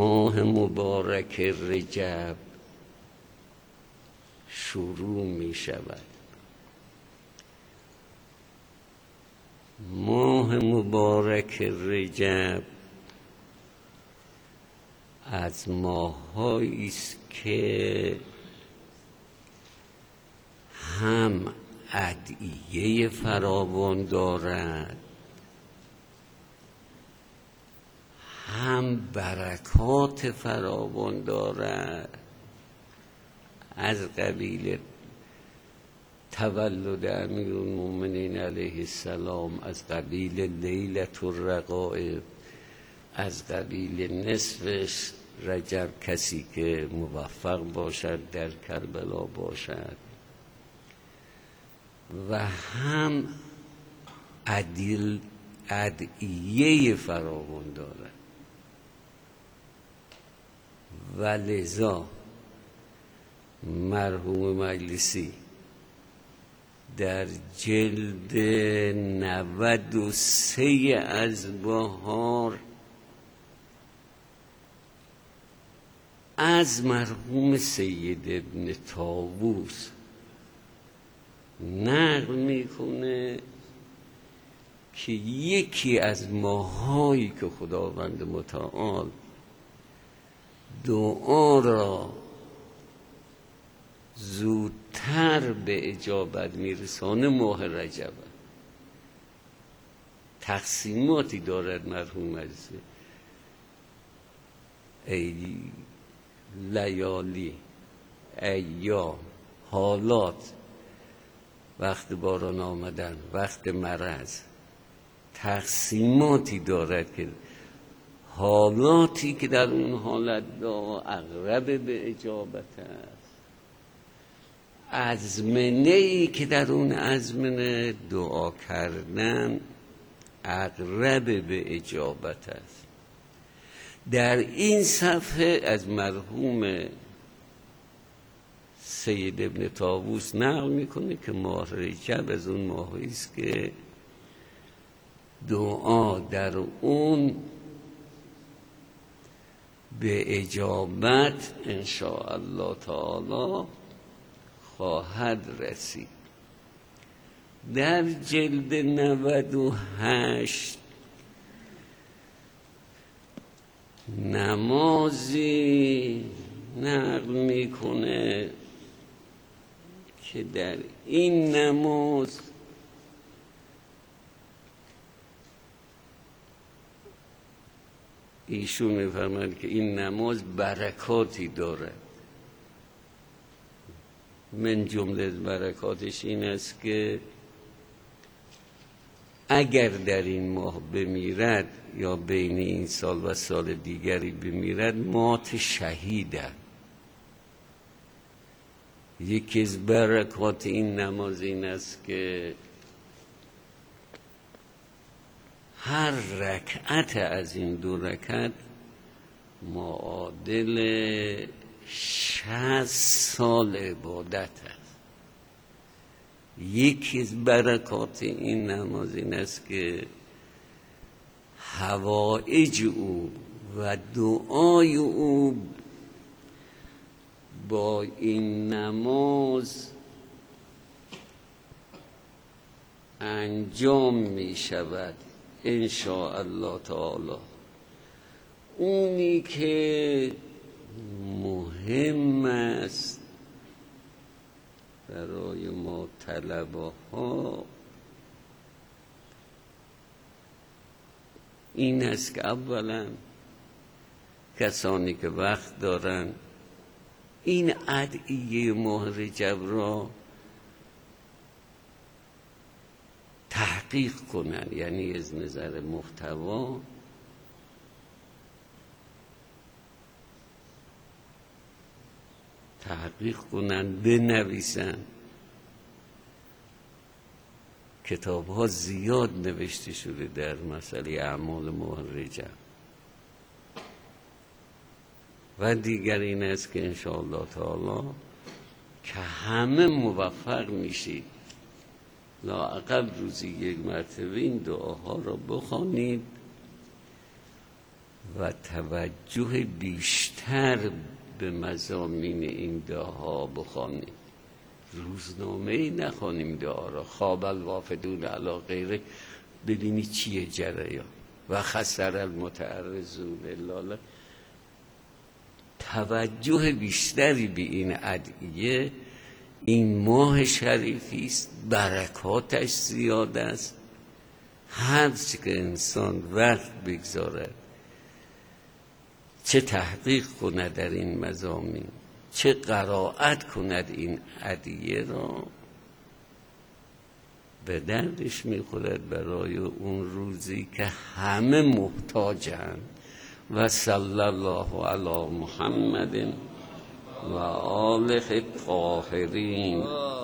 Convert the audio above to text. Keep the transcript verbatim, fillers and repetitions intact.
ماه مبارک رجب شروع می شود. ماه مبارک رجب از ماه‌هایی است که هم ادعیه فراوان دارد، هم برکات فراوان دارد، از قبیل تولد امیرالمومنین علیه السلام، از قبیل لیلة الرغائب، از قبیل نصفش رجب کسی که موفق باشد در کربلا باشد، و هم عدل ادعیه فراوان دارد. و لذا مرحوم مجلسی در جلد نود و سه از بهار از مرحوم سید ابن طاووس نقل میکنه که یکی از ماهایی که خداوند متعال دعا را زودتر به اجابت میرسانه ماه رجب. تقسیماتی دارد مرحوم مجلسی، ای لیالی، ایام، حالات، وقت باران آمدن، وقت مرض، تقسیماتی دارد که حالاتی که در اون حالت دعا اقرب به اجابت است، ازمنه‌ای که در اون ازمنه دعا کردن اقرب به اجابت است. در این صفحه از مرحوم سید ابن طاووس نقل میکنه که ماه رجب از اون ماهی است که دعا در اون به اجابت ان شاء الله تعالی خواهد رسید. در جلد نود و هشت نمازی نقل میکنه که در این نماز ایشون میفرماید که این نماز برکاتی دارد. من جمله برکاتش این است که اگر در این ماه بمیرد یا بین این سال و سال دیگری بمیرد مات شهیدند. یکی از برکات این نماز این است که هر رکعت از این دو رکعت معادل شصت سال عبادت است. یکی از برکات این نماز این است که حوائج او و دعای او با این نماز انجام می شود ان شاء الله تعالی. اونی که مهم است برای ما طلبه ها این است که اولا کسانی که وقت دارن این ادعیه ماه رجب را تحقیق کنن، یعنی از نظر محتوا تحقیق کنن، بنویسن. کتاب ها زیاد نوشته شده در مسئله اعمال ماه رجب. و دیگر این است که انشاءالله تعالی که همه موفق میشید لااقل روزی یک مرتبه این دعاها را بخوانید و توجه بیشتر به مضامین این دعاها بخوانیم. روزنامه ای نخوانیم دعا را، خواب الوافدون علی غیره ببینی چیه جریان و خسر المتعرضون الا. توجه بیشتری به این ادعیه. این ماه شریفی است، برکاتش زیاد است. هر چه که انسان وقت بگذارد، چه تحقیق کند در این مضامین، چه قرائت کند این ادعیه را، به دردش میخورد برای اون روزی که همه محتاجند. و صلی الله علی محمد و آله الطاهرین.